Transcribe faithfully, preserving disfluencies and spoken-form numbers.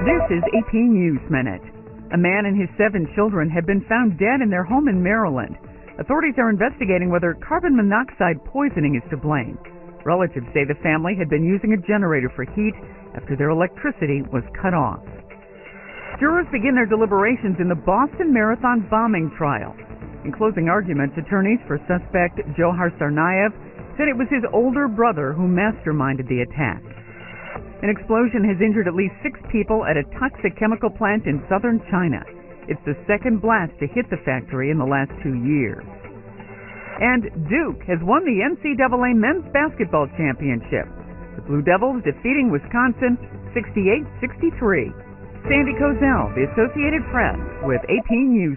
This is eighteen News Minute. A man and his seven children have been found dead in their home in Maryland. Authorities are investigating whether carbon monoxide poisoning is to blame. Relatives say the family had been using a generator for heat after their electricity was cut off. Jurors begin their deliberations in the Boston Marathon bombing trial. In closing arguments, attorneys for suspect Johar Tsarnaev said it was his older brother who masterminded the attack. An explosion has injured at least six people at a toxic chemical plant in southern China. It's the second blast to hit the factory in the last two years. And Duke has won the N C double A men's basketball championship. The Blue Devils defeating Wisconsin sixty-eight sixty-three. Sandy Kozel, The Associated Press, with eighteen News.